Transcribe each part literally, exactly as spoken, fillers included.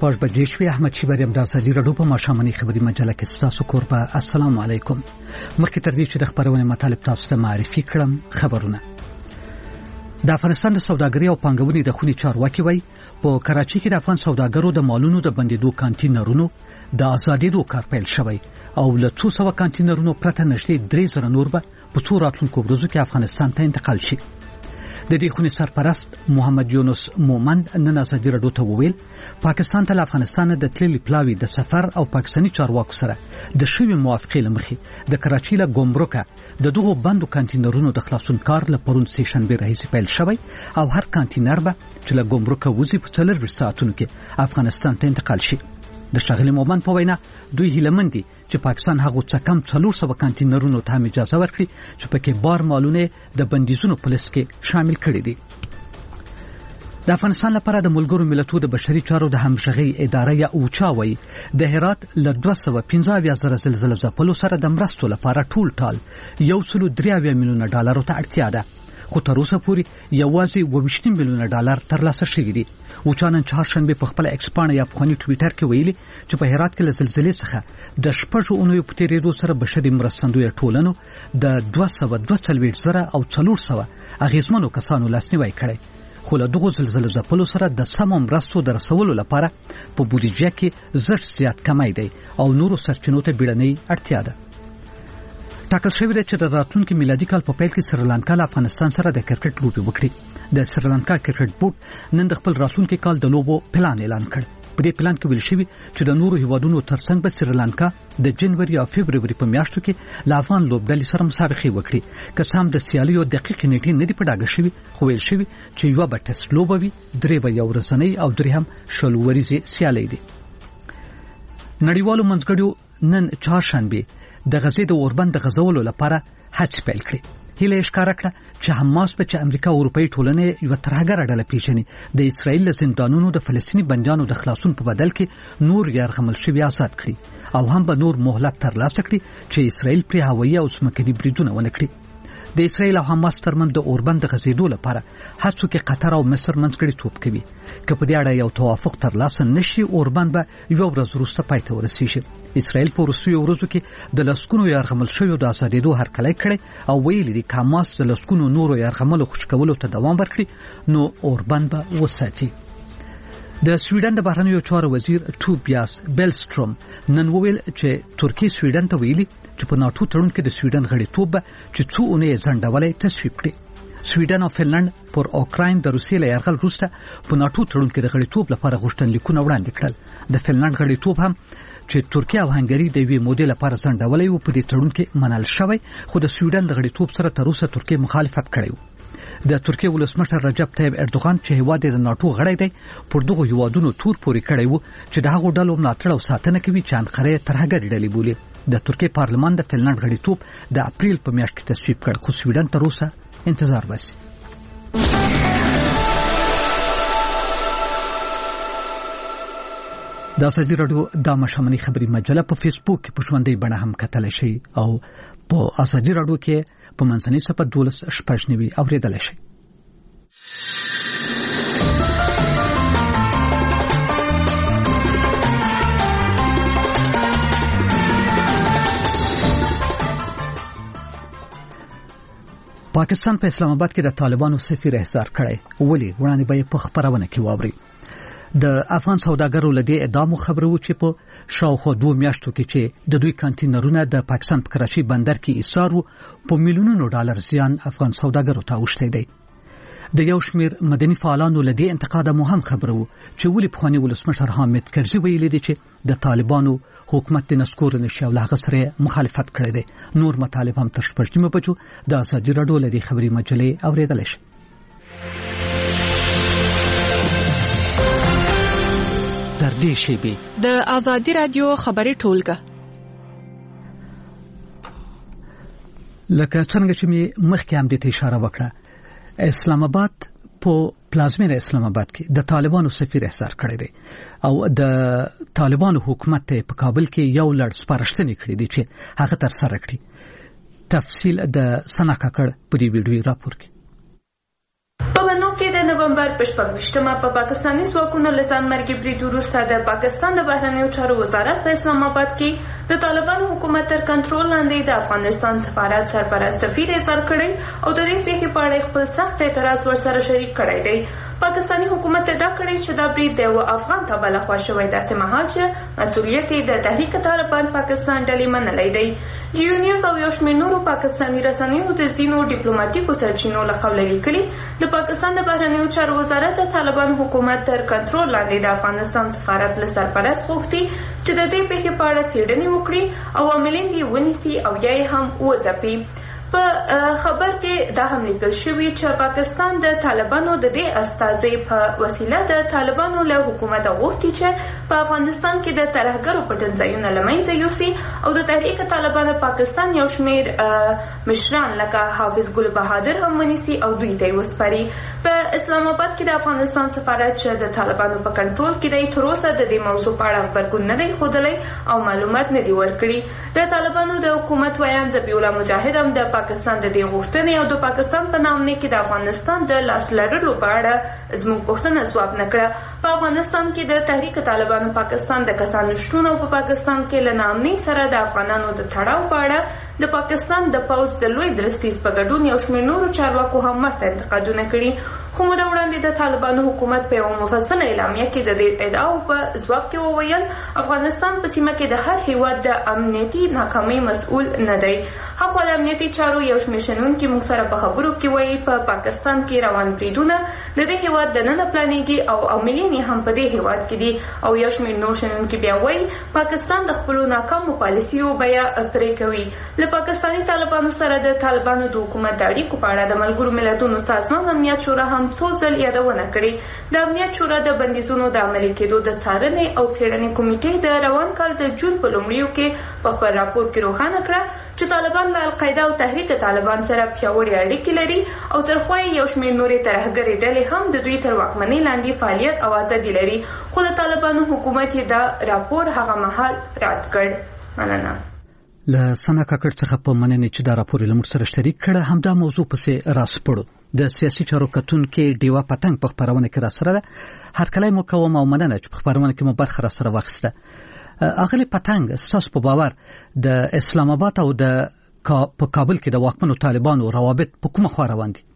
شپږ بجې شوې. احمد شیبری د ازادي راډیو په ماشوماني خبري مجله کې ستاسو کوربه. السلام علیکم. مخکې تر دې چې د خبرونې مطالب تاسو ته معرفي کړم، خبرونه. د افغانستان د سوداګرۍ او پانګونې د خونې چارواکي وایي په کراچۍ کې د افغان سوداګرو د مالونو د بندیدو کانټینرونو د آزادېدو کار پیل شوی او له څو سوه کانټینرونو پرته نږدې درې زره نور به په څو راتلونکو ورځو کې افغانستان ته انتقال شي. د دې خونې سرپرست محمد یونس مومند نن ازادي راډیو ته وویل پاکستان ته افغانستان د تللي پلاوي د سفر او پاکستاني چارواکو سره د شوی موافقې لمخې د کراچۍ له ګمرکه د دغو بندو کانټینرونو د خلاصون کار له پرون سه شنبه راهیسې پیل شوی او هر کانټینر به چې له ګمرکه وځي په څلور ساعتونو کې افغانستان ته انتقال شي. د شاغلي مومند په وینا دوی هیله دي چې پاکستان هغه څه کم څلور سوه کانټینرونو ته اجازه ورکړي چې پکې بار مالونه د بندیزونو په لیست کې شامل کړي دي. د افغانستان لپاره د ملګرو ملتونو د بشري چارو د همغږي ادارې یا اوچا وایي د هرات له دوه سوه پنځه اویا زره زلزلې ځپلو سره د مرستو لپاره ټول ټال یو سل درې اویا میلیونه ډالر ته اړتیا ده، خو تر اوسه پورې یوازې اووه ویشت میلیونه ډالر ترلاسه شوي دي. وچانن چهارشنبه په خپل ایکس پاڼه یا په ټوئیټر کې ویلي چې په هرات کې له زلزلې څخه د شپږو اونیو په تیریدو سره بشري مرستندوی ټولنو د دوه سوه دوه څلوېښت زره او څلور سوه اغیزمنو کسانو لاسنیوی کړی، خو له دغو زلزلې ځپلو سره د سمو مرستو د رسولو لپاره په بودیجه کې زر زیات کمی دی او نورو سرچینو ته بیړنۍ اړتیا ده. ټاکل شوی دی چې د راتلونکي میلادي کال په پیل کې سریلانکا له افغانستان سره د کرکټ لوبې وکړي. د سریلانکا کرکټ بورډ نن د خپل راتلونکي کال د لوبو پلان اعلان کړ. په دې پلان کې ویل شوی چې د نورو هیوادونو ترڅنګ به سریلانکا د جنوري او فبرवरी په میاشتو کې له افغان لوبډلې سره مسابقې وکړي. که څه هم د سیالیو دقیق نیټې نه دی په ډاګه شوی، خو ویل شوی چې یو به ټیسټ لوبه وي، درې به یو ورځنۍ او درې هم شل ورځې سیالۍ دي. نړیوالو منځګړیو نن چهارشنبه د غزې د اوربند د غزولو لپاره هڅې پیل کړې. هیله یې ښکاره کړه چې حماس به چې امریکا او اروپایي ټولنې یوه ترهګره ډله پیژني د اسرائیل له زندانونو د فلسطیني بندیانو د خلاصون په بدل کې نور یرغمل شوي آزاد کړي او هم به نور مهلت ترلاسه کړي چې اسرائیل پرې هوایي او ځمکني بریدونه ونه کړي. د اسرائیل او حماس ترمنځ د اوربند د غزېدو لپاره هڅو کې قطر او مصر منځګړیتوب کوي. که په دې اړه یو توافق ترلاسه نشي، اوربند به یوه ورځ وروسته پای ته ورسیږي. اسرائیل په وروستیو ورځو کې د لسګونو یرغمل شویو د آزادېدو هرکلی کړی او ویلي دي که حماس د لسګونو نورو یرغملو خوشي کولو ته دوام ورکړي نو اوربند به وساتي. د سویډن د بهرنیو چارو وزیر توبیاس بیلستروم نن وویل چې ترکیه سویډن ته ویلي چې په ناټو تړون کې د سویډن غړیتوب به چې څو اونۍ ځنډولی تصویب کړي. سویډن او فنلند پر اوکراین د روسیې له یرغل وروسته په ناټو تړون کې د غړیتوب لپاره غوښتنلیکونه وړاندې کړل. د فنلند غړیتوب هم چې ترکیه او هنګري د یوې مودې لپاره ځنډولی و په دې تړون کې منل شوی، خو د سویډن د غړیتوب سره تر اوسه ترکیه مخالفت کړی و. د ترکیه ولسمشر رجب طیب اردوغان چې هیواد د ناټو غړی دی پر دغو هیوادونو تور پورې کړی و چې د هغو ډلو ملاتړ او ساتنه کوي چې انقره ترهګرې ډلې بولي. د ترکیه پارلمان د فنلند غړیتوب د اپریل په میاشت کې تصویب کړ، خو سویډن تر اوسه انتظار باسي. د ازادي راډیو د ماشوماني خبري مجله په فیسبوک کې په ژوندۍ بڼه هم کتلی شئ او په ازادي راډیو کې په منځنۍ صفحه دولس شپږ نوي اورېدلی شئ. پاکستان په اسلام آباد کې د طالبانو سفیر احضار کړی. ولې وړاندې به په خبرونه کې واوري. د افغان سوداګرو لدې ادعامو خبرو چې په شاوخوا دوه میاشتو کې چې د دوی کانټینرونه د پاکستان په کراچۍ بندر کې ایثار وو په میلیونونو ډالر زیان افغان سوداګرو ته اوښتی دی. د یو شمیر مدني فعالانو لدې انتقاد مو هم خبرو چې ولې پخوانی ولسمشر حامد کرزي ویلي دی چې د طالبانو حکومت د نسکور نشي او هغه سره مخالفت کړی دی. نور مطالب هم تر شپږ نیمه بجو د ازادي راډیو لدې خبري مجلې اورېدلی شئ. در دې شیبې د ازادي راډیو خبري ټولګه لکه څنګه چې می مخکې هم د اشاره وکړه، اسلام آباد په پلازمینه اسلام آباد کې د طالبانو سفیر احضار کړی دی او د طالبانو حکومت ته په کابل کې یو لړ سپارښتنې کړې دي چې هغه تر سره کړي. تفصیل د سنا کاکړ په دې ویډیو راپور کې. په ونو کې د نومبر نومبر په شپږ ویشتمه په پاکستاني ځواکونو له ځانمرګي برید وروسته د پاکستان د بهرنیو چارو وزارت په اسلام آباد کې د طالبانو حکومت تر کنټرول لاندې د افغانستان سفارت سرپرست سفیر اظهار کړی او د دې پیښې په اړه خپل سخت اعتراض ورسره شریک کړی دی. پاکستاني حکومت ادعا کړې چې دا برید د یو افغان ته بلخوا شوی داسې مهال چې مسؤلیت یې د تحریک طالبان پاکستان ډلې منلی دی. جیو نیوز او یو شمېر نورو پاکستاني رسنیو د ځینو ډیپلوماټیکو سرچینو له قوله لیکلي د پاکستان د بهرنیو چارو وزارت د طالبانو حکومت تر کنټرول لاندې د افغانستان سفارت له سرپرست غوښتي چې د دې پیښې په اړه څېړنې وکړي او عاملین یې ونیسي او یا یې هم وځپي. په خبر کې دا هم لیکل شوي چې پاکستان د طالبانو د دې استازي په وسیله د طالبانو له حکومت غوښتي چې په افغانستان کې د ترهګرو پټنځایونه له منځه یوسي او د تحریک طالبان پاکستان یو شمېر مشران لکه حافظ ګل بهادر هم ونیسي او دوی ته یې وسپاري. په اسلام آباد کې د افغانستان سفارت چې د طالبانو په کنټرول کې دی تر اوسه د دې موضوع په اړه غبرګون نه دی ښودلی او معلومات نه دي ورکړي. د طالبانو د حکومت ویان ذبیح الله مجاهد هم د پاکستان د دې غوښتنې او د پاکستان په نامه کې د افغانستان د لاس لرلو په اړه زموږ پوښتنه ځواب نه کړه. په افغانستان کې د تحریک طالبانو پاکستان د کسانو شتون او په پاکستان کې له نامنۍ سره د افغانانو د تړاو په اړه د پاکستان د پوځ د لوی درستیز په ګډون یو شمېر نورو چارواکو هم ورته انتقادونه کړي. خو موده وړاندې د طالبانو حکومت په یوه مفصله اعلامیه کې د دې ادعاو په ځواب کې وویل افغانستان په سیمه کې د هر هیواد د امنیتي ناکامۍ مسؤل نه دی. هغه د امنیتي چارو یو شمېر شنونکي موږ سره په خبرو کې وایي په پاکستان کې روان بریدونه د دې هیواد دننه پلانېږي او عاملین یې هم په دې هیواد کې دي او یو شمېر نور شنونکي بیا وایي پاکستان د خپلو ناکامو پالیسیو بیه پرې کوي. له پاکستاني طالبانو سره د طالبانو د حکومت د اړیکو په اړه د ملګرو ملتونو سازمان امنیت شورا هم څو ځل یادونه کړې. د امنیت شورا د بندیزونو د عملي کېدو د څارنې او څېړنې کمیټې د روان کال د جون په لومړیو کې په خپل راپور کې روښانه کړه چې طالبان له القاعده او تحریک طالبان سره پیاوړې اړیکې لري او ترخوا یو شمېر نورې ترهګرې ډلې هم د دوی تر واکمنۍ لاندې فعالیت او ازادي لري. خو د طالبانو حکومت یې دا راپور هغه مهال رد کړ. مننه. له سنا کاکړ څخه په مننه چې دا راپور له موږ سره شریک کړه. همدا موضوع پسې راسپړو د سیاسي چارو کتونکو ډیوا پتنګ په خبرونه کې را سره ده. هر کله مقاومه او مننه چې په خبرونه کې مو برخه را سره واخیسته. اغلی پتنګ ستاسو په باور د اسلام آباد او د په کابل کې د واکمنو طالبانو روابط په کومه خوا روان دي؟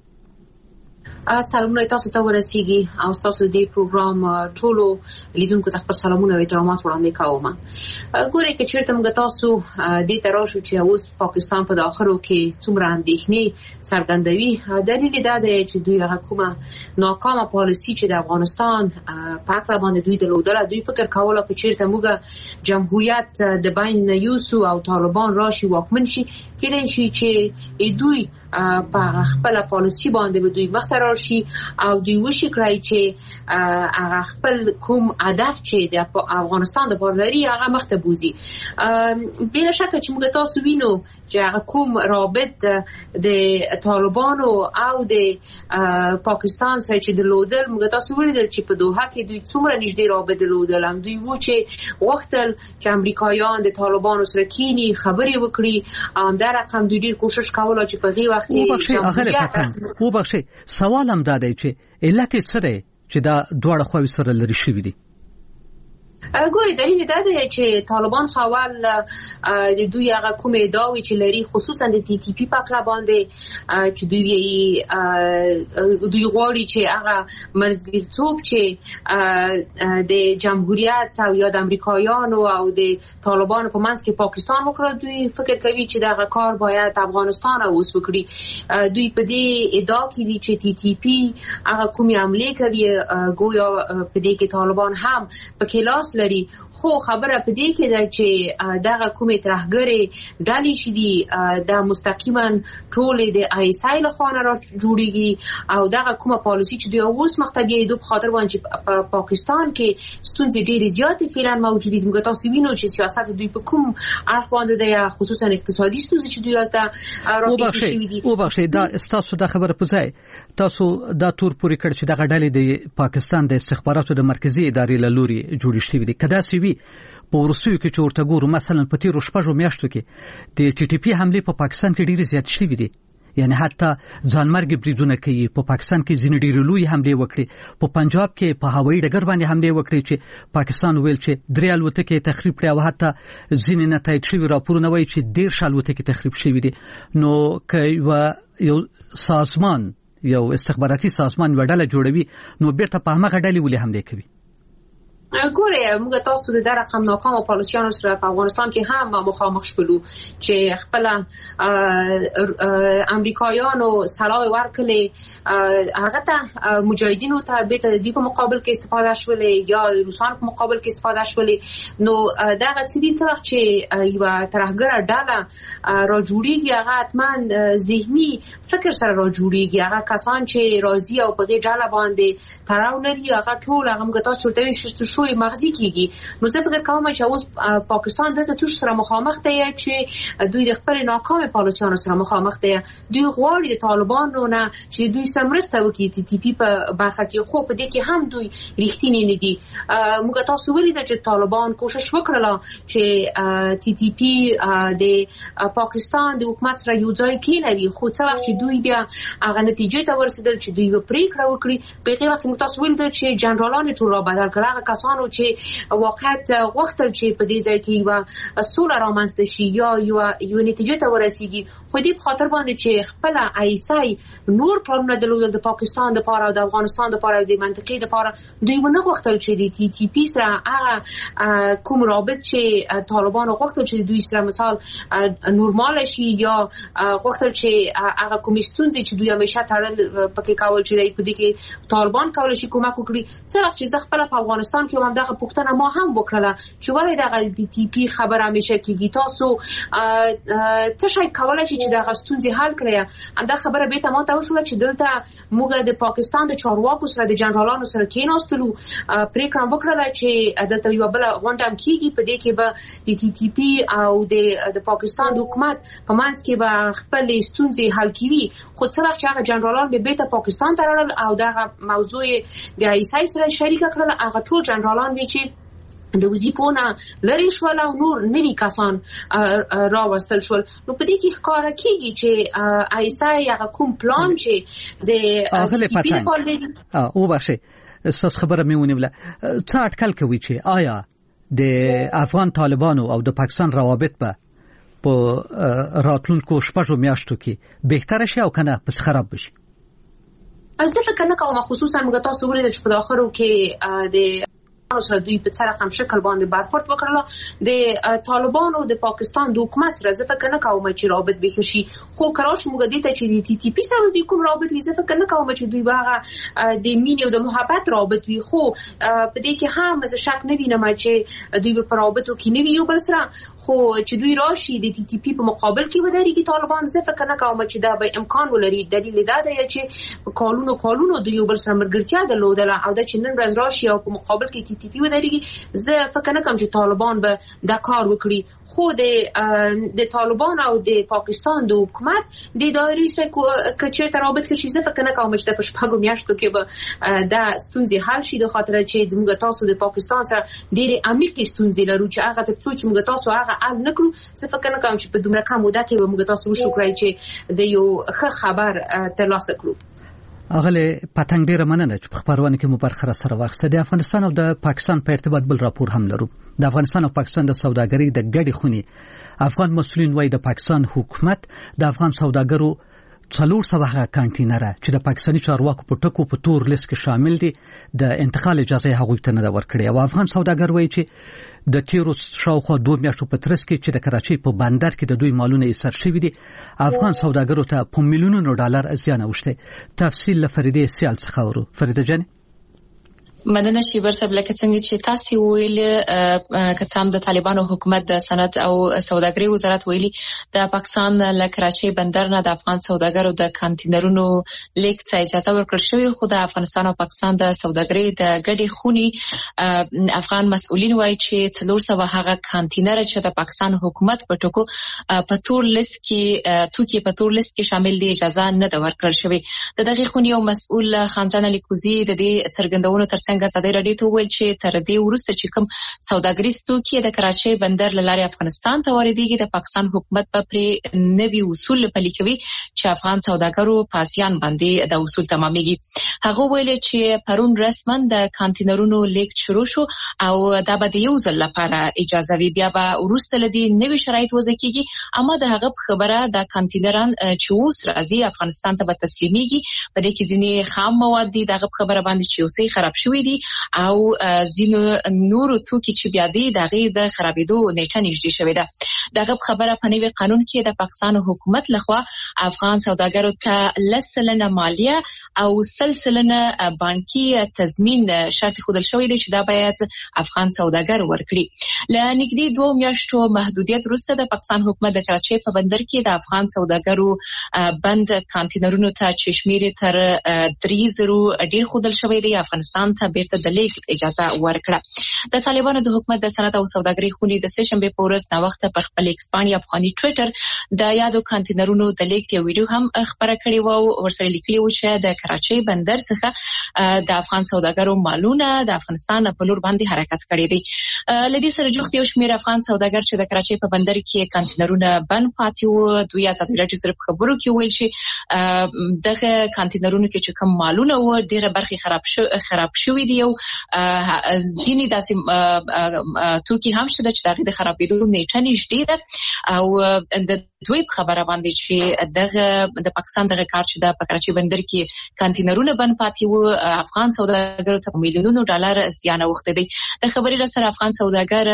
سلامونه تاسو ته ورسیږي او تاسو د پروګرام ټولو لیدونکو ته خپل سلامونه او احترامات وړاندې کوم. ګورئ چې چیرته موږ تاسو د تراشو چې اوس پاکستان په داخلو کې څومره اندېښنې څرګندوي دلیل دا دی چې دوی هغه کومه ناکامه پالیسي چې د افغانستان په اړه باندې دوی درلودله دوی فکر کوله چې چیرته موږ جمهوریت د بین یوسو او طالبان راشي واکمن شي کېدای شي چې دوی په خپل پالیسي باندې به دوی مخته شي او دوی وشي کړی چې هغه خپل کوم هدف چې د افغانستان د پارلري هغه مخته بوزي. بلا شک چې موږ تاسو وینو چې هغه کوم رابط د طالبانو او د پاکستان سره چې د لودل موږ تاسو ولیدل چې په دوحه کې دوی څومره نږدې رابط لودل هم دوی و چې وختل چې امریکایان د طالبانو سره کینی خبرې وکړي هم در رقم دوی ډیر کوشش کوله چې په دې وخت کې او بخښي سوال هم دا دی چې علت یې څه دی چې دا دواړه خواوې سره لري شوي دي؟ ګوري دلیل دا دی چې طالبان خپل د دوی هغه کوم ادعاوې چې لري خصوصا د ټي ټي پی په اړه باندې چې دوی یې دوی غواړي چې هغه مرزګرتوب چې د جمهوریت او یا د امریکایانو او د طالبانو په منځ کې پاکستان وکړي دوی فکر کوي چې دا کار باید افغانستان اوس وکړي. دوی په دې ادعا کې دي چې ټي ټي پی هغه کومې عملې کوي ګویا په دې کې طالبان هم په کلاس لري. خو خبره په دې کې ده چې دغه کومې ترهګرې ډلې چې دي د مستقیما ټولې د آی اس آی له خوا نه را جوړیږي او دغه کومه پالیسي چې دوی اوس مخته بیایي دوی په خاطر باندې په پاکستان کې ستونزې ډېرې زیاتې فعلا موجودې دي. موږ تاسو وینو چې سیاست دوی په کوم اړخ باندې دی خصوصا اقتصادي ستونزې چې دوی هلته راپېښې شوي دي. وبخښئ دا ستاسو دا خبره په ځای تاسو دا تور پورې کړ چې دغه ډلې د پاکستان د استخباراتو د مرکزي ادارې له لوري جوړې شوي دي. کدا سی وی په ورسوي کې چې ورته ګورو مثلا په تیرو شپږو میاشتو کې د ټي ټي پی حمله په پاکستان کې ډېرې زیات شوې دي. یعنی حتی ځانمرګ بریدونه کوي. په پاکستان کې ځینې ډېر لوی حمله وکړي. په پنجاب کې په هوایي ډګر باندې حمله وکړي چې پاکستان ویل چې درې الوتکې تخریب کړي او حتی ځینې نتایج شوي راپورونه وایي چې ډېر الوتکې تخریب شوي دي. نو که یو سازمان یو استخباراتي سازمان وډاله جوړوي نو بیرته په هغه ډلې ولې حمله کوي؟ ګوره موږ تاسو د رقم ناکام پالیسیانو سره په افغانستان کې هم مخامخ شولو چې خپل امریکایانو سلاح ورکړي هغه ته مجاهدینو ته به د دې په مقابل کې استفاده شولې یا روسانو په مقابل کې استفاده شولې. نو دا غوښتي دي چې یو ترهګر ډله را جوړیږي هغه اتمن ذهني فکر سره را جوړیږي. هغه کسان چې راضي او په دې ډله باندې تړاو لري هغه ټول هغه موږ تاسو ته شوی مغزي کیږي. نو زه فکر کوم چې اوس پاکستان دغه توش سره مخامخ دی چې دوی د خپل ناکام پالیسیانو سره مخامخ دي. دوی غواړي د طالبانو نه چې دوی سمرسته وکړي ټي ټي پی په برخه کې، خو په دې کې هم دوی رښتینی نه دي. موږ تاسو ولیدل چې طالبان کوشش وکړله چې ټي ټي پی د پاکستان د حکومت سره یو ځای کېنوي، خو څه وخت چې دوی بیا هغه نتیجې ته ورسېدل چې دوی پریکړه وکړي، په هغه وخت موږ تاسو ولیدل چې جنرالان ټول را بدل کړل. هغه کسانو چې واقعیت غوښتل چې په دې ځای کې یو سوله رامنځته شي یا یو یو نتیجې ته ورسیږي، خو دې په خاطر باندې چې خپل ایسای نور پرونه د پاکستان د پاره او د افغانستان د پاره او د منطقې د پاره دوی ونه غوښتل چې د ټي ټي پی سره هغه کوم رابط چې طالبان غوښتل چې دوی سره مثال نورمال شي یا غوښتل چې هغه کوم ستونزې چې دوی همیشه تړل پکې کول چې په دې کې طالبان کول شي کومک وکړي. څه وخت چې خپل په افغانستان کې هم دغه پوښتنه ما هم وکړه چې ولې دغه د ټي پی خبر همیشه کېږي، تاسو څه شي کولای شي چې دغه ستونزې حل کړئ. همدا خبره به ته ما ته وشوه چې دلته موږ د پاکستان د چارواکو سره د جنرالانو سره کېناستلو، پریکړه وکړه چې دلته یو بل غونډه کېږي، په دې کې به د ټي ټي پی او د پاکستان د حکومت په منځ کې به خپل ستونزې حل کړي. خو څه وخت چې هغه جنرالان به بیرته پاکستان ته راغلل او دغه موضوع د ایسای سره شریک کړل، هغه ټول جنرالان وی چې د وظیفونه لري شول او نور نوي کسان راوستل شول. نو په دې کې ښکاره کیږي چې ایسای هغه کوم پلان چې د ټي پی په لري او واشه اساس خبره مې ونیوله. څه اټکل کوي چې آیا د افغان طالبانو او د پاکستان روابط به په راتلونکو شپږو میاشتو کې بهتر شي او کنه پس خراب بشي؟ زه فکر نه کوم، خصوصا موږ تاسو ولیدل چې په اخرو کې د سره دوی په څه رقم شکل باندې برخورد وکړل د طالبانو د پاکستان د حکومت سره. زه فکر نه کوم چې رابط به شي، خو کراش موږ دې ته چې ټي ټي پی سره دوی کوم رابط وي، زه فکر نه کوم چې دوی واغه د مینې او د محبت رابط وي. خو په دې کې هم زه شک نه وینم چې دوی په رابطو کې نه وي یو بل سره، خو چې دوی راشي د ټي ټي پی په مقابل کې ودرېږي طالبان، زه فکر نه کوم چې دا به امکان ولري. دلیل دا دی چې کالونو کالونو د یو بل سره مرګرتیا درلودله او د چې نن ورځ راشي او په مقابل کې ټي ټي پی ودرېږي. زه فکر نه کوم چې طالبان به دا کار وکړي، خو د د طالبان او د پاکستان د حکومت د دایرې سره کچې رابط کې زه فکر نه کوم چې د پښپاګو میاشتو کې به دا ستونزې حل شي، د خاطر چې موږ تاسو د پاکستان سره ډېرې عمیقې ستونزې لرو چې هغه ته څو چې موږ تاسو هغه حل نکړو. زه فکر نه کوم چې په دومره کم موده کې به موږ تاسو وشکرای چې د یو ښه خبر ترلاسه کړو. اغله پتنګ ډیره مننه چې په خبرونه کې مو برخه سره واخسته. د افغانستان او د پاکستان په ارتباط بل راپور هم لرو. د افغانستان او پاکستان د سوداګرۍ د ګډې خونې افغان مسؤلین وایي د پاکستان حکومت د افغان سوداګرو څلور سوه کانټینره چې د پاکستاني چارواکو په ټکو په تور لیست کې شامل دي د انتقال اجازه هغوی ته نه ورکړي. او افغان سوداګر وایي چې د تیرو شاوخوا دوه میاشتو په ترڅ کې چې د کراچۍ په بندر کې د دوی مالونه ایسار شوي دي، افغان سوداګرو ته په میلیونونو ډالر زیان اوښتی. تفصیل له فریده سیال څخه ورو. فریده جان مننه شیبر صاحب، لکه څنګه چې تاسو ویل کڅام د طالبانو حکومت د صنعت او سوداګرۍ وزارت ویلي د پاکستان له کراچۍ بندر نه د افغان سوداګرو د کانټینرونو لیک ته اجازه ورکړل شوې، خو د افغانستان او پاکستان د سوداګرۍ د ګډې خونې افغان مسؤلین وایي چې څلور سوه هغه کانټینر چې د پاکستان حکومت په ټکو په تور لیست کې توکي په تور لیست کې شامل دي اجازه نه ده ورکړل شوې. د دغه خونې یو مسؤل خانجان لیکوزی د دې څرګندونو ترڅنګ همدارنګه ازادي راډیو ته ویل چې تر دې وروسته چې کوم سوداګریز توکي د کراچۍ بندر له لارې افغانستان ته واردېږي د پاکستان حکومت په پرې نوي اصول پلي کوي چې افغان سوداګرو په اسیان باندې د اصول تمامېږي. هغه ویل چې پرون رسماً د کانټینرونو لیږد شروع شو او دا به د یو ځل لپاره اجازه وي، بیا به وروسته له دې نوي شرایط وضع کېږي. اما د هغه خبره د کانټینران چې اوس راځي افغانستان ته به تسلیمېږي، په دې کې ځینې خام مواد دي دغه خبره باندې چې یو څه خراب شوي دي او ځینو نورو توکي چې بیا دي دغه د خرابېدو نیټه نږدې شوې ده. دغه خبره په نوي قانون کې د پاکستان حکومت لخوا افغان سوداګرو ته لس سلنه مالیه او سل سلنه بانکي تضمین شرط ښودل شوی دی چې دا باید افغان سوداګر ورکړي. له نږدې دوه میاشتو محدودیت وروسته د پاکستان حکومت د کراچۍ په بندر کې د افغان سوداګرو بند کانټینرونو ته چې شمېر تر درې زرو ډیر ښودل شوی دی افغانستان ته بیرته د لیږد اجازه ورکړه. د طالبانو د حکومت د صنعت او سوداګرۍ خونې د سه شنبې په ورځ ناوخته پر خپل ایکس باندې افغاني ټویټر د یادو کانټینرونو د لیږد یو ویډیو هم خبره کړې و او ورسره لیکلي و چې د کراچۍ بندر څخه د افغان سوداګرو مالونه د افغانستان په لور باندې حرکت کړی دی. له دې سره جوخت یو شمېر افغان سوداګر چې د کراچۍ په بندر کې کانټینرونه بند پاتې وو دوی ازادي راډیو سره په خبرو کې ویل چې دغه کانټینرونو کې چې کوم مالونه و ډېره برخې خراب شو خراب شوي دي او ځینې داسې توکي هم شته چې دغه د خرابېدو نیټه نږدې ده او د دوی په خبره باندې چې دغه د پاکستان دغه کار چې د کراچۍ بندر کې کانټینرونه بند پاتې وو افغان سوداګرو ته میلیونونو ډالر زیان اوښتی دی. د خبرې سره افغان سوداګر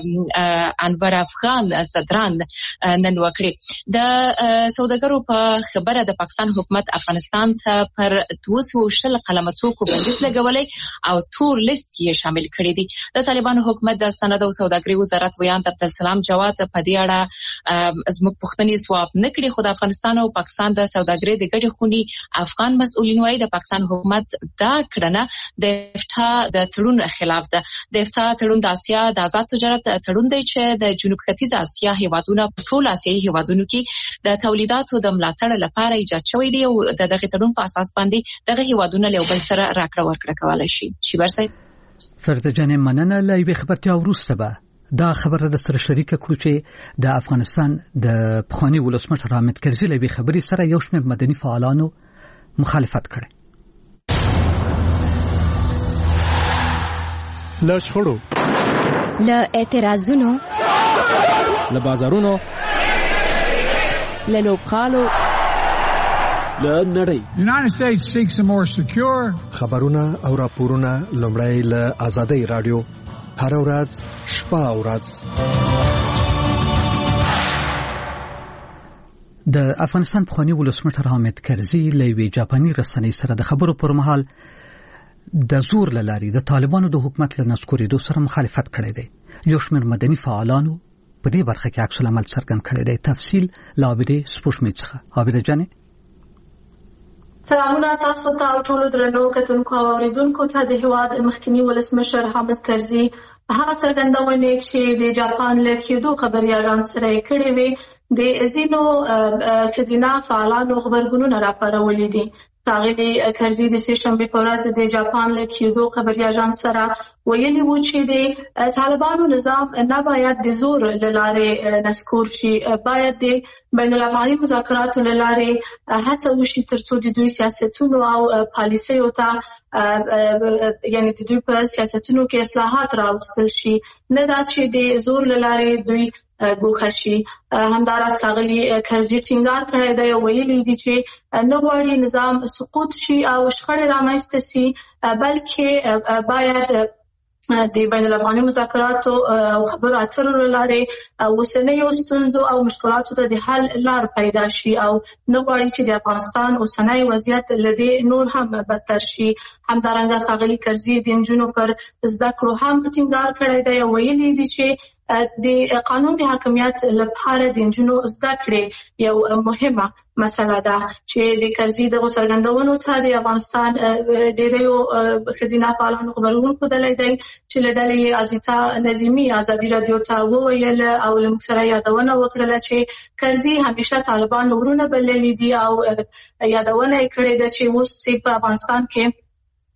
انور افغان صدران نن وکړي د سوداګرو په خبره د پاکستان حکومت افغانستان ته پر دوه سوه شل قلمه توکو بندیز لګولی او تور لیست کې شامل کړي دي. د طالبانو حکومت د صنعت او سوداګرۍ وزارت ویان عبدالسلام جواد په دې اړه زموږ پوښتنې ځواب نه کړي، خو د افغانستان او پاکستان د سوداګرۍ د ګډې خونې افغان مسؤلین وايي د پاکستان حکومت دا کړنه د افتا د تړون خلاف ده. د افتا تړون د اسیا د آزاد تجارت تړون دی چې د جنوب ختیځ اسیا هیوادونو په ټول آسیایي هیوادونو کې د تولیداتو د ملاتړ لپاره ایجاد شوی دی او د دغه تړون په اساس باندې دغه هیوادونه له بل سره راکړه ورکړه کولای شي. شیبر صاحب فرده جانې مننه. له یوې خبرتیا وروسته به دا خبره د سره شریک کړو چې د افغانستان د پخوانی ولسمشر حامد کرزي له یوې خبرې سره یو شمېر مدني فعالانو مخالفت کړي. له شخړو، له اعتراضونو، له بازارونو، له لوبغالو، له نړۍ United States seeks a more secure خبرونه او راپورونه لومړی له ازادي رادیو هر ورځ شپه او ورځ. د افغانستان پخوانی ولسمشر حامد کرزي له یوې جاپاني رسنۍ سره د خبرو پر مهال د زور له لارې د طالبانو د حکومت له نسکورېدو سره مخالفت کړی دی. یو شمېر مدني فعالانو په دې برخه کې عکس العمل څرګند کړی دی. تفصیل له عابدې سپوږمۍ څخه. عابدې جانې سلامونه تاسو ته او ټولو درنو کتونکو او اوریدونکو ته. د هېواد مخکنی ولسمشر حامد کرزي هغه څرګندونې چې د جاپان له کېدو خبري اعلان سره یې کړې وې د ځینو ښځینه فعالانو غبرګونونه راپارولي دي. ښاغلي کرزي د سه شنبې په ورځ د جاپان له کېدو خبري اژانس سره ویلي وو چې د طالبانو نظام نه باید د زور له لارې نسکور شي، باید د بین الافغاني مذاکراتو له لارې هڅه وشي ترڅو د دوی سیاستونو او پالیسیو ته یعنې د دوی په سیاستونو کې اصلاحات راوستل شي، نه دا چې د زور له لارې دوی ګوښه شي. همداراز ښاغلي کرزي ټینګار کړی دی او ویلي دي چې نه غواړي نظام سقوط شي او شخړې رامنځته شي، بلکې باید د بین الافغاني مذاکراتو او خبرو اترو له لارې اوسنیو ستونزو او مشکلاتو ته د حل لار پیدا شي او نه غواړي چې د افغانستان اوسنی وضعیت له دې نور هم بدتر شي. همدارنګه ښاغلي کرزي د نجونو پر زده کړو هم ټینګار کړی دی او ویلي دي چې د قانون د حاکمیت لپاره د نجونو زده کړې یو مهمه مسله ده چې د کرزي دغه څرګندونو ته د افغانستان ډېرو ښځینه فعالانو غبرګون ښودلی دی چې له ډلې عزیزه نظیمي ازادي راډیو ته وویل او له موږ سره یادونه وکړله چې کرزي همیشه طالبان ورونه بللي دي او یادونه یې کړې ده چې اوس په افغانستان کې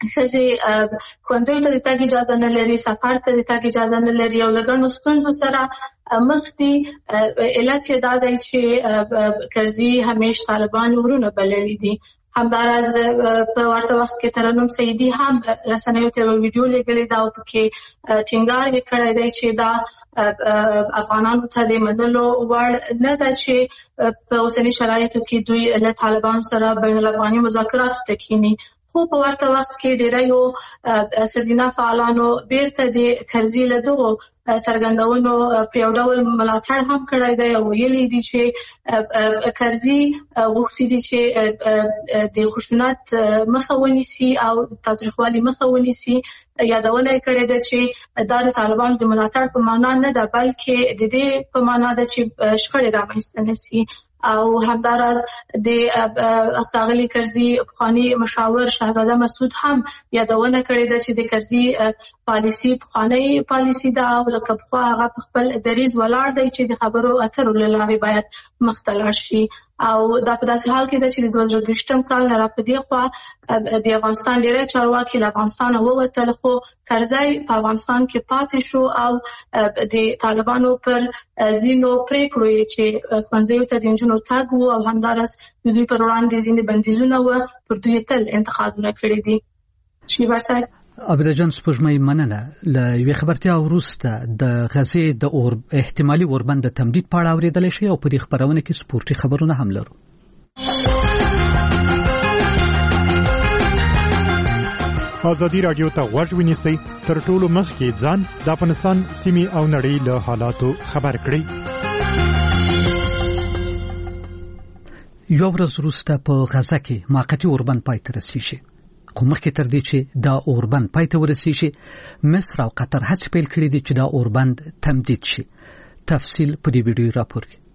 ښځې ښوونځیو ته د تګ اجازه نه لري، سفر ته د تګ اجازه نه لري او له ګڼو ستونزو سره مخ دي. علت یې دا دی چې کرزي همیش طالبان ورونه بللي دي. همداراز په ورته وخت کې ترنم سیدي هم رسنیو ته یو ویډیو لګولې ده او پکې ټینګار یې کړی دی چې دا افغانانو ته د منلو وړ نه ده چې په اوسني شرایطو کې دوی له طالبانو سره بین الافغاني مذاکراتو ته کښیني. خو په ورته وخت کې ډېریو ښځینه فعالانو بیرته د کرزي له دغو څرګندونو په یو ډول ملاتړ هم کړی دی او ویلي دي چې کرزي غوښتي دي چې د خشونت مخه ونیسي او تاوتریخوالي مخه ونیسي. یادونه یې کړې ده چې دا د طالبانو د ملاتړ په معنا نه ده، بلکې د دې په معنا ده چې شخړې رامنځته نه سي. او همداراز د ښاغلي کرزي پخواني مشاور شهزاده مسعود هم یادونه کړې ده چې د کرزي پالیسي پخوانۍ پالیسي ده او لکه پخوا هغه په خپل دریځ ولاړ دی چې د خبرو اترو له لارې باید مخته لاړ شي. او دا په داسې حال کې ده چې د دوه زره دویشتم کال نه راپدې خوا د افغانستان ډېری چارواکي له افغانستانه ووتل، خو کرزی په افغانستان کې پاتې شو او د طالبانو پر ځینو پریکړو یې چې ښوونځیو ته د نجونو تګ و او همداراز د دوی پر وړاندې ځینې بندیزونه و، پر دوی تل انتقادونه کړي دي. شیبر صاحب عبیده جان سپوږمۍ مننه. له یوې خبرتیا وروسته د غزې د اور احتمالي اوربند د تمدید په اړه اورېدلی شئ او په دې خبرونه کې سپورتي خبرونه هم لرو. ازادي راډیو ته غوږ ونیسئ، تر ټولو مخکې ځان د افغانستان سیمې او نړۍ له حالاتو خبر کړئ. یو ورځ وروسته په غزه کې موقتي اوربند پای ته رسیږي. خو مخکې تر دې چې دا اوربند پای ته ورسیږي، مصر او قطر هڅې پیل کړې دي چې دا اوربند تمدید شي. تفصیل په دې ویډیو راپور کې.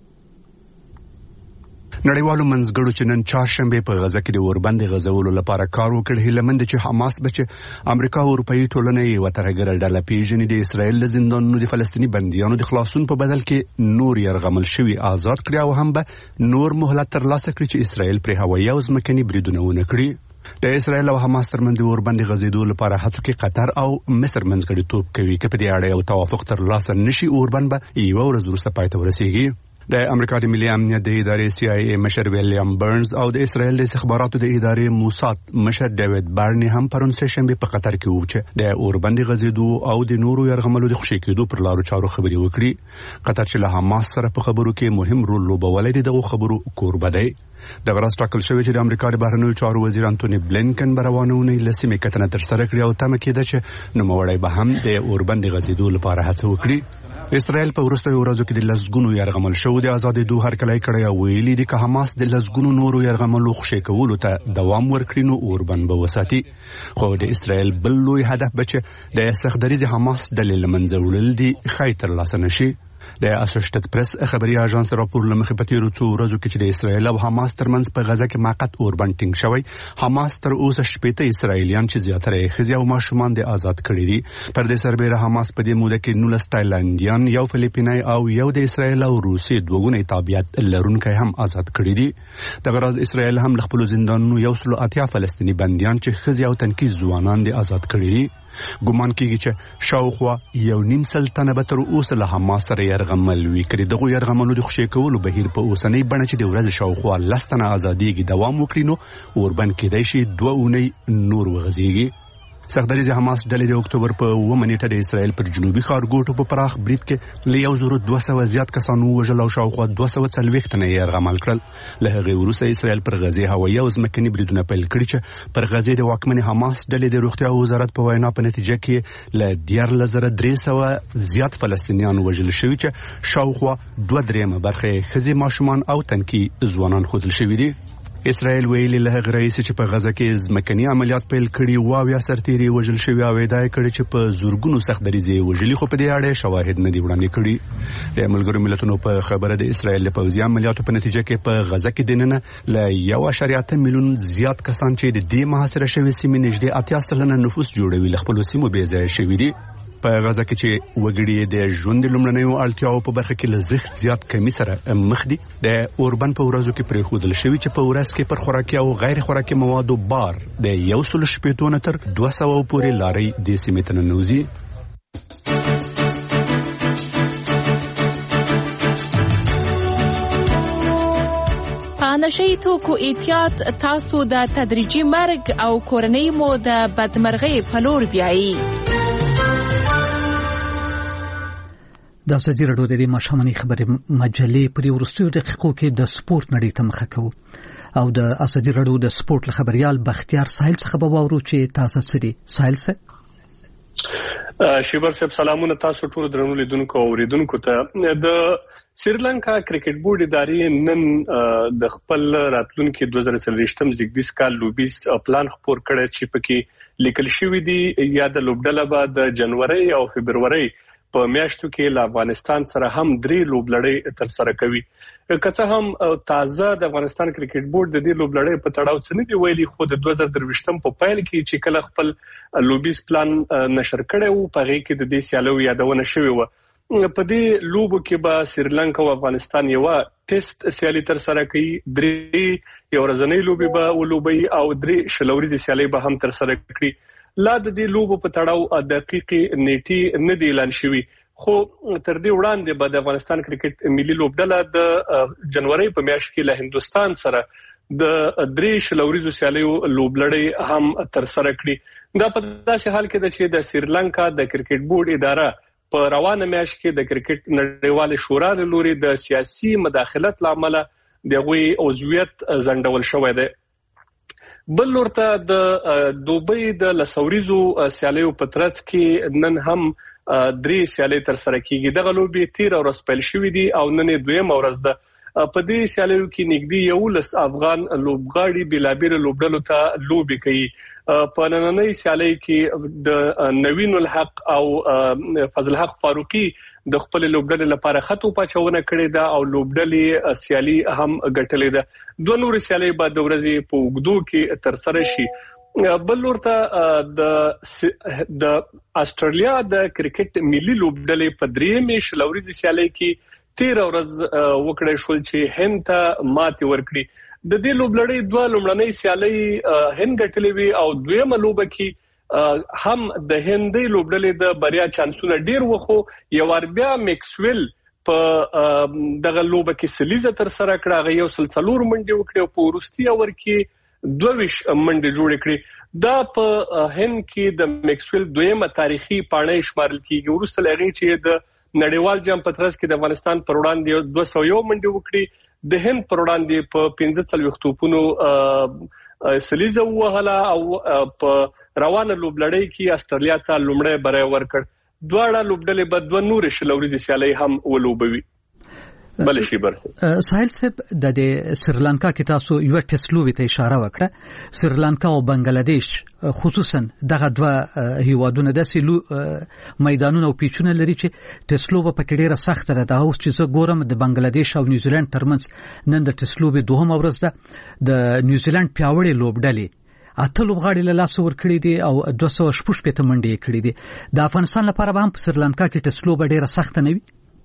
نړیوالو منځګړو چې نن چهارشنبه په غزه کې د اوربند غزولو لپاره کار وکړ، هیله مند چې حماس بچ امریکا او اروپאי ټولنه یې وترګره ډله پیژنې د اسرائیل له زندانونو د فلسطینی بندیانو د خلاصون په بدل کې نور يرغمل شوی آزاد کړي او هم به نور مهلت ترلاسه کړي چې اسرائیل پر هوایي او ځمکني بریدونه ونه کړي. د اسرائیل او حماس ترمنځ اوربند غزیدو لپاره هڅو کې قطر او مصر منځګړیتوب کوي. که په دې اړه یو توافق ترلاسه نشي، اوربند به یو ورځ وروسته پای ته ورسیږي. د امریکا د ملي امنیت د ادارې سی آی ای مشر ویلیام برنز او د اسرائیل د استخباراتو د ادارې موساد مشر ډیوډ بارني هم پرون سه شنبه په قطر کې وو چې د اوربند غزیدو او د نورو يرغملو د خوشی کېدو پر لارو چارو خبري وکړي. قطر چې له حماس سره په خبرو کې مهم رول لوبولی دی، دغه خبرو کوربه دی. د غراس ټاکل شوی چې د امریکا د بهرنیو چارو وزیر انټونی بلینکن بروانونه لسمه کتنه تر سره کړی او تمه کېده چې نوموړی به هم د اوربند غزیدو لپاره هڅه وکړي. اسرائیل په وروستیو ورځو کې د لسګونو يرغمل شو د آزادېدو هرکلی کړی او ویلي دي که حماس د لسګونو نورو يرغملو خوشی کولو ته دوام ورکړي نو اوربند به وساتي. خو د اسرائیل بل لوی هدف به چې د سختدریز حماس ډلې له منځه وړل دي ښایي ترلاسه نشي. د اسوشیټډ پریس خبري اژانس راپور لمخې په تیرو څو ورځو کې چې د اسرائیل او حماس ترمنځ په غزه کې موقت اوربند ټینګ شوی، حماس تر اوسه شپږ اسرائیلیان چې زیاتره یې ښځې او ماشومان د آزاد کړي دي. تر دې سربېره حماس په دې موده کې نولس تایلانډیان، یو فلیپینای او یو د اسرائیل او روسیې دوګونی تابعیت لرونکي هم آزاد کړي دي. د غراز اسرائیل هم خپل زندانونو یو سل اتیا فلسطینی بندیان چې ښځې او تنکي ځوانان د آزاد کړي دي. ګومان کېږي چې شاوخوا یو نیم سل تنه به تر اوسه له حماس سره یرغمل وي. کړي دغه یرغملو د خوشی کولو بهیر په اوسنۍ بڼه چې د ورځې شاوخوا لس تنه ازادیږي دوام وکړي نو اوربند کېدای شي دوه اونۍ نور وغځیږي. سختدریز حماس ډلې د اکتوبر په اوومه نیټه د اسرائیل پر جنوبي ښارګوټو په پراخ برید کې له یو زرو دوه سوه زیات کسان ووژل او شاوخوا دوه سوه څلوېښت تنه یې یرغمل کړل. له هغې وروسته اسرائیل پر غزې هوایي او ځمکني بریدونه پیل کړي چې پر غزې د واکمنې حماس ډلې د روغتیا وزارت په وینا په نتیجه کې له دیارلس زره درې سوه زیات فلسطینیان وژل شوي چې شاوخوا دوه درېیمه برخه یې ښځې، ماشومان او تنکي ځوانان ښودل شوي دي. اسرائیل ویلي له هغه رئیس چې په غزه کې ځمکني عملیات پیل کړي و او یا سرتیري وژل شوي او ادعا یې کړې چې په زورګونو سختدریزې وژلي، خو په دې اړه شواهد نه دي وړاندې کړي. د ملګرو ملتونو په خبره د اسرائیل له پوځي عملیاتو په نتیجه کې په غزه کې دننه له یو اعشاریه اته میلیون زیات کسان چې د دې محاصره شوي سیمې نږدې اتیا سلنه نفوس جوړوي له خپلو سیمو بې ځایه شوي دي. په غزا کې چې وګړي د ژوند لمړنیو اړتیاو په برخه کې لزخت زیات کمی سره مخ دي. د اوربند په ورځو کې پریښودل شوی چې په ورځ کې پر خوراکي او غیر خوراکي موادو بار د یو سل شپږ تر دوه سوه پورې لاري د سیمې ته ننوځي. نشئی توکو احتیاط تاسو د تدریجي مرګ او کورنۍ مو د بدمرغۍ په لور بیایي. د ازادي راډیو د ماشوماني خبرې مجلې په وروستیو دقیقو کې د سپورت نړۍ ته مخه کوو او د ازادي راډیو د سپورت خبريال بختیار ساحل څخه به واورو چې تاسو سړي ساحل سه شیبر صاحب سلامونه تاسو ټول درنو لیدونکو او اوریدونکو ته. د سریلانکا کرکټ بورډ ادارې نن د خپل راتلونکي دوه زره څلوېښتم زیږدیز کال لوبیز پلان خپور کړی چې پکې لیکل شوی دی یا د لوبډله به د جنوري او فبرवरी په میاشتو کې له افغانستان سره هم درې لوبلړۍ تر سره کوي. که څه هم تازه د افغانستان کرکټ بورډ د دې لوبلړۍ په تړاو څه نه دی ویلي، خو د دوه زره درویشتم په پیل کې چې کله خپل لوبیز پلان نشر کړی و په هغه کې د دې سیالیو یادونه شوې و. په دې لوبو کې به سریلانکا او افغانستان یو ټیسټ سیالي تر سره کوي، درې یو ورځنۍ لوبي به ولوبي او درې شلوريزي سیالي به هم تر سره کړي. لا د دې لوبو په تړاو دقیقې نیټي نه دی اعلان شوی، خو تر دې وړاندې به د افغانستان کرکټ ملي لوبډله د جنوري په میاشت کې له هندستان سره د درې شلوريزو سیالیو لوبلړۍ هم تر سره کړي. دا په داسې حال کې ده چې د سریلانکا د کرکټ بورډ اداره په روانه میاشت کې د کرکټ نړیوال شورا له لوري د سیاسي مداخلت لامل دغه عضویت ځنډول شوې ده. بل ورته د دوبۍ د لسوریزو سیالیو په ترڅ کې نن هم درې سیالي تر سره کیږي. دغه لوبي تیر ورځ پیل شوې دي او نن دویم ورځ ده. په دې سیالیو کې نږدې یو لس افغان لوبغاړي بلابیر لوبډلو ته لوبي کوي. په نننۍ سیالي کې د نوین الحق او فضل حق فاروقي د خپل لوبډلې لپاره خطو پاچونه کړې ده او لوبډلې سیالي هم ګټلې ده. دوه نور سیالي به د ورځې په وګړو کې تر سره شي. بل ورته د د استرالیا د کرکټ ملي لوبډلې په درېمې شلوريزي سیالي کې تیر ورځ وکړې شو چې هند ته ماتې ورکړي. د دې لوبلړۍ دوه لومړنۍ سیالۍ هند ګټلې وي او دویمه لوبه کې هم د هندۍ لوبډلې د بریا چانسونه ډیر وخو. یو ور بیا میکسویل په دغه لوبه کې سلیزه تر سره کړه، غي یو سلسلور منډي وکړي او په ورستي اور کې دوه ویش منډي جوړ کړي. دا په هند کې د میکسویل دویمه تاریخي پاڼه شمارل کیږي. ورسته لغی چې د نړیوال جام په ترڅ کې د افغانستان پر وړاندې دوه سوه یو منډي وکړي، د هند پر وړاندې په پنځه څلوېښت توپونو سلیزه وهله او په روانه لوبلړۍ کې استرالیا ته لومړی بری ورکړ. دواړه لوبډلې به دوه نور شلوريزي سیالۍ هم ولوبوي. بل شي برته ساحل صاحب د سریلانکا کې تاسو یو ټیسټ لوبي ته اشاره وکړه. سریلانکا او بنگلاديش خصوصا دغه دوه هیوادونه د سیلو میدانونو او پیچونه لري چې ټیسټ لوبه پکې ډیره سخت ده. دا اوس چې زه ګورم د بنگلاديش او نیوزیلند ترمنځ نن د ټیسټ لوبي دوهمه ورځ ده. د نیوزیلند پیاوړې لوبډلې اته لوبغاړي له لاس ور کړی دي او دوه سوه شپږ منډي کړی دي. د افغانستان لپاره هم په سریلانکا کې ټیسټ لوبه ډیره سخت نه وي.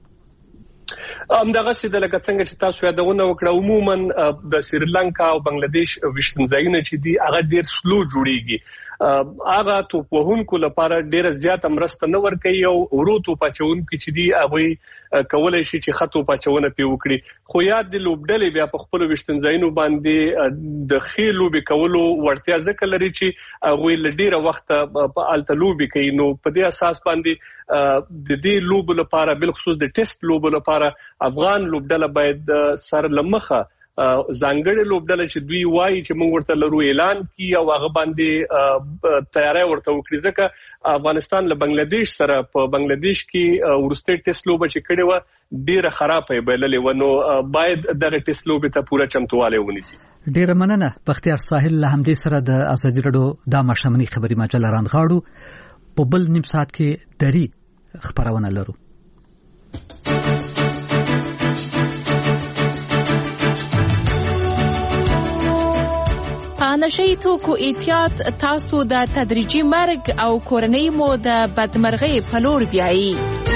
همدغه څه د لکه څنګه چې تاسو یادونه وکړه، عموما د سریلانکا او بنگلاديش وشتنځایونه چې دي هغه ډیر سلو جوړیږي. هغه توپ وهونکو لپاره ډیر زیات مرسته نه ورکوي او ورو توپ اچونکو چې دي هغه کولای شي چې خطو پاچونه پی وکړي. خو یاد د لوبډلې بیا په خپل وشتنځایونو باندې د خې لوبي کولو ورتیا ځکه لري چې هغه ل ډیره وخت په الته لوبي کوي. نو په دې اساس باندې د دې لوب لپاره بل خصوص د ټیسټ لوب لپاره افغان لوبډله باید سر لمخه ځانګړي لوبډله چې دوی وایي چې موږ ورته لرو اعلان کی او هغه باندې تیاری ورته وکړي. ځکه افغانستان له بنگلاديش سره په بنگلاديش کې ورسته ټیسټ لوب چې کړي و ډیره خرابه بللې و. نو باید دغه ټیسټ لوب ته پوره چمتواله ونیسي. ډیره مننه بختیار ساحل. له همدې سره د ازادي راډیو د ماشومني خبري مجله راندغاړو په بل نیم ساعت کې دری خبرونه لرو. د نشئی توکو احتیاط تاسو د تدریجي مرګ او کورنۍ مو د بدمرغۍ په لور بیایي.